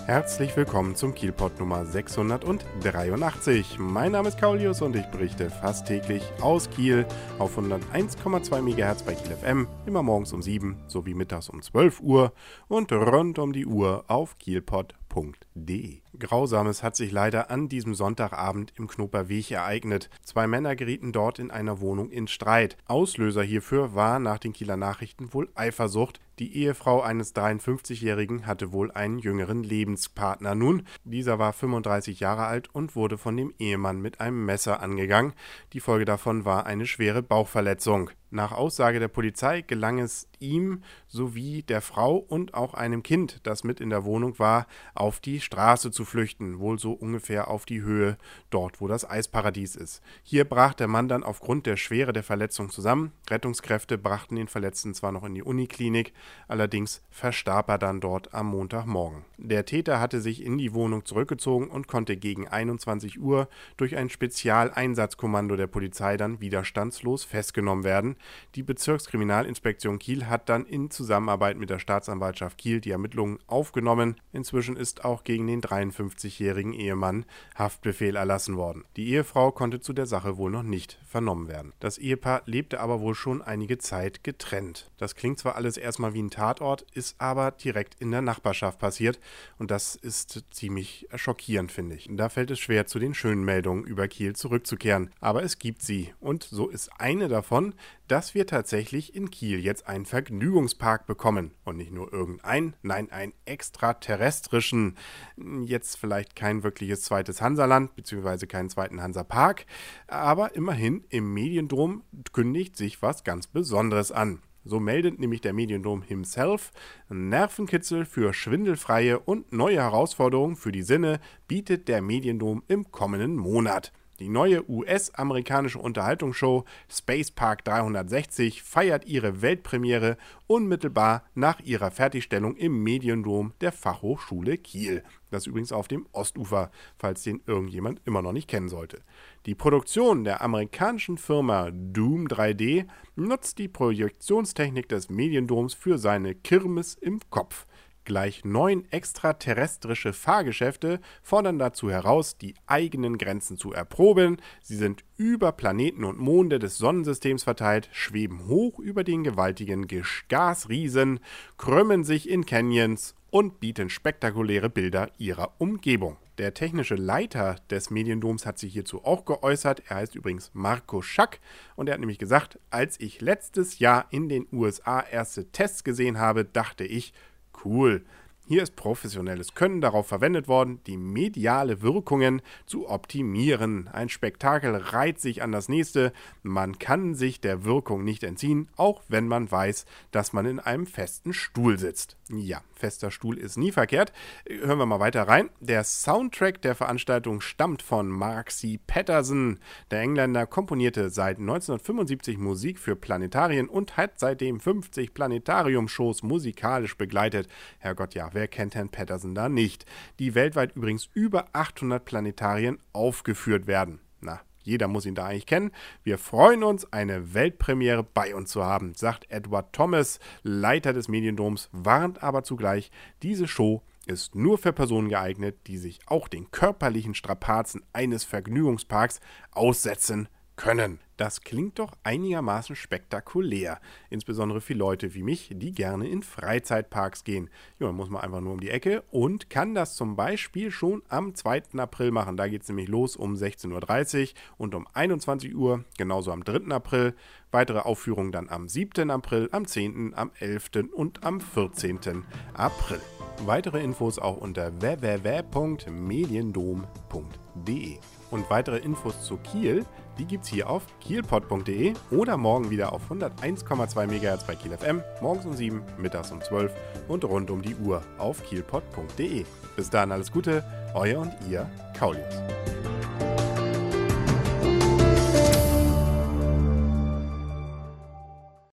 Herzlich willkommen zum Kielpot Nummer 683. Mein Name ist Kaulius und ich berichte fast täglich aus Kiel auf 101,2 MHz bei Kiel FM, immer morgens um 7 sowie mittags um 12 Uhr und rund um die Uhr auf kielpot.de. Grausames hat sich leider an diesem Sonntagabend im Knoperweg ereignet. 2 Männer gerieten dort in einer Wohnung in Streit. Auslöser hierfür war nach den Kieler Nachrichten wohl Eifersucht. Die Ehefrau eines 53-Jährigen hatte wohl einen jüngeren Lebenspartner. Nun, dieser war 35 Jahre alt und wurde von dem Ehemann mit einem Messer angegangen. Die Folge davon war eine schwere Bauchverletzung. Nach Aussage der Polizei gelang es ihm sowie der Frau und auch einem Kind, das mit in der Wohnung war, auf die Straße zu flüchten, wohl so ungefähr auf die Höhe dort, wo das Eisparadies ist. Hier brach der Mann dann aufgrund der Schwere der Verletzung zusammen. Rettungskräfte brachten den Verletzten zwar noch in die Uniklinik, allerdings verstarb er dann dort am Montagmorgen. Der Täter hatte sich in die Wohnung zurückgezogen und konnte gegen 21 Uhr durch ein Spezialeinsatzkommando der Polizei dann widerstandslos festgenommen werden. Die Bezirkskriminalinspektion Kiel hat dann in Zusammenarbeit mit der Staatsanwaltschaft Kiel die Ermittlungen aufgenommen. Inzwischen ist auch gegen den 53-jährigen Ehemann Haftbefehl erlassen worden. Die Ehefrau konnte zu der Sache wohl noch nicht vernommen werden. Das Ehepaar lebte aber wohl schon einige Zeit getrennt. Das klingt zwar alles erstmal wie ein Tatort, ist aber direkt in der Nachbarschaft passiert und das ist ziemlich schockierend, finde ich. Da fällt es schwer, zu den schönen Meldungen über Kiel zurückzukehren. Aber es gibt sie und so ist eine davon, dass wir tatsächlich in Kiel jetzt einen Vergnügungspark bekommen. Und nicht nur irgendeinen, nein, einen extraterrestrischen. Jetzt vielleicht kein wirkliches zweites Hansaland, beziehungsweise keinen zweiten Hansapark. Aber immerhin im Mediendom kündigt sich was ganz Besonderes an. So meldet nämlich der Mediendom himself, Nervenkitzel für schwindelfreie und neue Herausforderungen für die Sinne bietet der Mediendom im kommenden Monat. Die neue US-amerikanische Unterhaltungsshow Space Park 360 feiert ihre Weltpremiere unmittelbar nach ihrer Fertigstellung im Mediendom der Fachhochschule Kiel. Das übrigens auf dem Ostufer, falls den irgendjemand immer noch nicht kennen sollte. Die Produktion der amerikanischen Firma Doom 3D nutzt die Projektionstechnik des Mediendoms für seine Kirmes im Kopf. Gleich 9 extraterrestrische Fahrgeschäfte fordern dazu heraus, die eigenen Grenzen zu erproben. Sie sind über Planeten und Monde des Sonnensystems verteilt, schweben hoch über den gewaltigen Gasriesen, krümmen sich in Canyons und bieten spektakuläre Bilder ihrer Umgebung. Der technische Leiter des Mediendoms hat sich hierzu auch geäußert. Er heißt übrigens Marco Schack und er hat nämlich gesagt, als ich letztes Jahr in den USA erste Tests gesehen habe, dachte ich, cool. Hier ist professionelles Können darauf verwendet worden, die mediale Wirkungen zu optimieren. Ein Spektakel reiht sich an das nächste. Man kann sich der Wirkung nicht entziehen, auch wenn man weiß, dass man in einem festen Stuhl sitzt. Ja, fester Stuhl ist nie verkehrt. Hören wir mal weiter rein. Der Soundtrack der Veranstaltung stammt von Mark C. Patterson. Der Engländer komponierte seit 1975 Musik für Planetarien und hat seitdem 50 Planetarium-Shows musikalisch begleitet. Herrgott, ja, wer kennt Herrn Patterson da nicht? Die weltweit übrigens über 800 Planetarien aufgeführt werden. Na, jeder muss ihn da eigentlich kennen. Wir freuen uns, eine Weltpremiere bei uns zu haben, sagt Edward Thomas, Leiter des Mediendoms, warnt aber zugleich, diese Show ist nur für Personen geeignet, die sich auch den körperlichen Strapazen eines Vergnügungsparks aussetzen können. Das klingt doch einigermaßen spektakulär, insbesondere für Leute wie mich, die gerne in Freizeitparks gehen. Ja, man muss man einfach nur um die Ecke und kann das zum Beispiel schon am 2. April machen. Da geht es nämlich los um 16:30 Uhr und um 21 Uhr, genauso am 3. April. Weitere Aufführungen dann am 7. April, am 10., am 11. und am 14. April. Weitere Infos auch unter www.mediendom.de. Und weitere Infos zu Kiel, die gibt's hier auf kielpot.de oder morgen wieder auf 101,2 MHz bei Kiel FM, morgens um 7, mittags um 12 und rund um die Uhr auf kielpot.de. Bis dahin alles Gute, euer und ihr Kaulius.